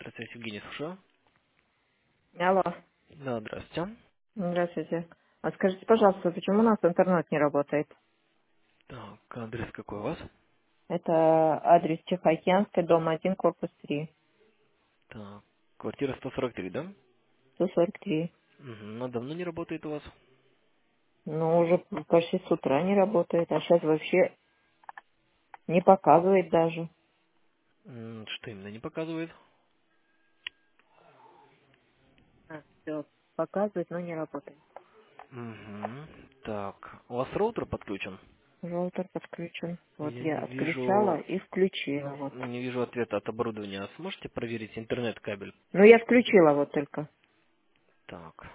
Процесс Евгений, слушаю. Алло, Да, здравствуйте. здравствуйте. А скажите, пожалуйста, почему у нас интернет не работает? Так, адрес какой у вас? Это адрес Тихоокеанский, дом 1, корпус 3, Так, квартира 143, да? 143. Угу. А давно не работает у вас? Ну, уже почти с утра не работает, а сейчас вообще не показывает даже. Что именно не показывает? Все, показывает, но не работает. Угу. Так, у вас роутер подключен? Роутер подключен. Вот Я я не отключала вижу, и включила. Вот. не вижу ответа от оборудования. А сможете проверить интернет-кабель? Ну, я включила вот только. Так.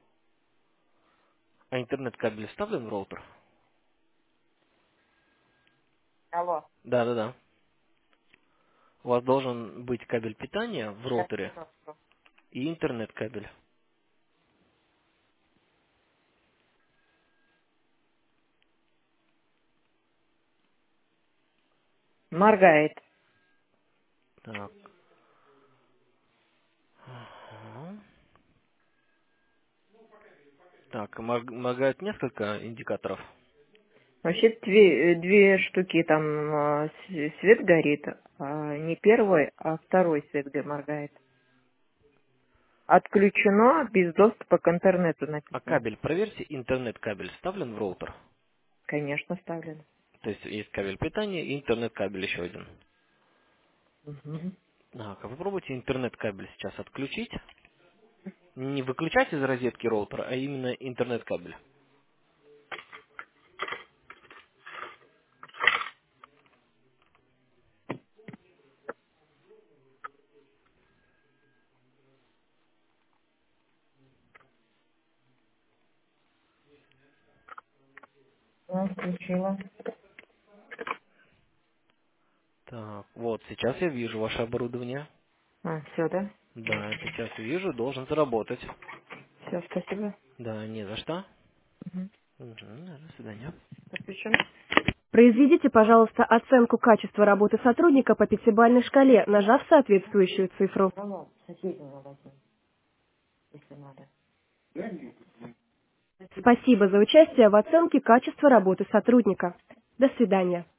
А интернет-кабель вставлен в роутер? Алло. Да. У вас должен быть кабель питания в Сейчас, роутере минутку. и интернет-кабель. Моргает. Так. Ага. Так, моргает несколько индикаторов. Вообще две штуки там свет горит, а не первый, а второй свет моргает. Отключено без доступа к интернету А написано. кабель, проверьте, интернет-кабель вставлен в роутер. Конечно, вставлено. То есть есть кабель питания и интернет-кабель еще один. Мгм. Так, а попробуйте интернет-кабель сейчас отключить. Не выключать из розетки роутера, а именно интернет-кабель. Да, отключила. Так, вот, сейчас я вижу ваше оборудование. Все, да? Да, сейчас вижу, должен заработать. Все, спасибо. Да, не за что. Мгм. Мгм, до свидания. Подключено. Произведите, пожалуйста, оценку качества работы сотрудника по пятибалльной шкале, нажав соответствующую цифру. Алло, соседнего возьму, если надо. Спасибо за участие в оценке качества работы сотрудника. До свидания.